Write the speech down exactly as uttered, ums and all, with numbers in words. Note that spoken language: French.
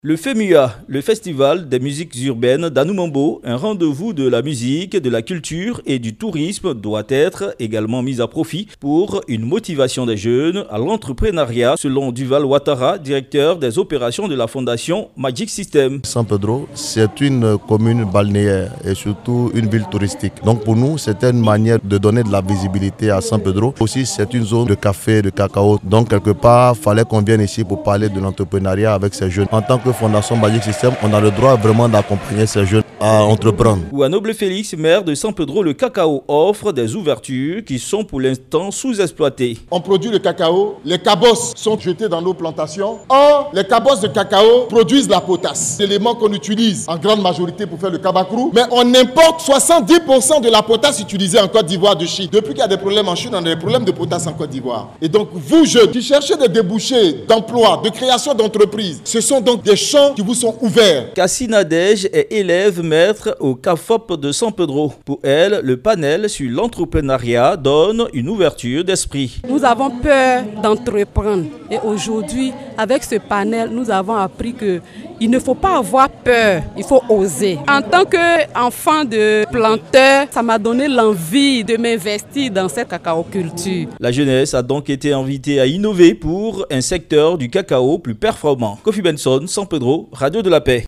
Le FEMUA, le Festival des musiques urbaines d'Anoumambo, un rendez-vous de la musique, de la culture et du tourisme, doit être également mis à profit pour une motivation des jeunes à l'entrepreneuriat, selon Duval Ouattara, directeur des opérations de la fondation Magic System. San Pedro, c'est une commune balnéaire et surtout une ville touristique. Donc pour nous, c'était une manière de donner de la visibilité à San Pedro. Aussi, c'est une zone de café, de cacao. Donc quelque part, il fallait qu'on vienne ici pour parler de l'entrepreneuriat avec ces jeunes. En tant que Fondation Magic System, on a le droit vraiment d'accompagner ces jeunes à entreprendre. Ou à Noble Félix, maire de San Pedro, le cacao offre des ouvertures qui sont pour l'instant sous-exploitées. On produit le cacao, les cabosses sont jetés dans nos plantations. Or, les cabosses de cacao produisent la potasse, l'élément qu'on utilise en grande majorité pour faire le cabakrou. Mais on importe soixante-dix pour cent de la potasse utilisée en Côte d'Ivoire de Chine. Depuis qu'il y a des problèmes en Chine, on a des problèmes de potasse en Côte d'Ivoire. Et donc, vous jeunes qui cherchez des débouchés d'emploi, de création d'entreprises, ce sont donc des champs qui vous sont ouverts. Cassie Nadège est élève maître au C A F O P de San Pedro. Pour elle, le panel sur l'entrepreneuriat donne une ouverture d'esprit. Nous avons peur d'entreprendre et aujourd'hui, avec ce panel, nous avons appris que il ne faut pas avoir peur, il faut oser. En tant qu'enfant de planteur, ça m'a donné l'envie de m'investir dans cette cacao-culture. La jeunesse a donc été invitée à innover pour un secteur du cacao plus performant. Kofi Benson, San Pedro, Radio de la Paix.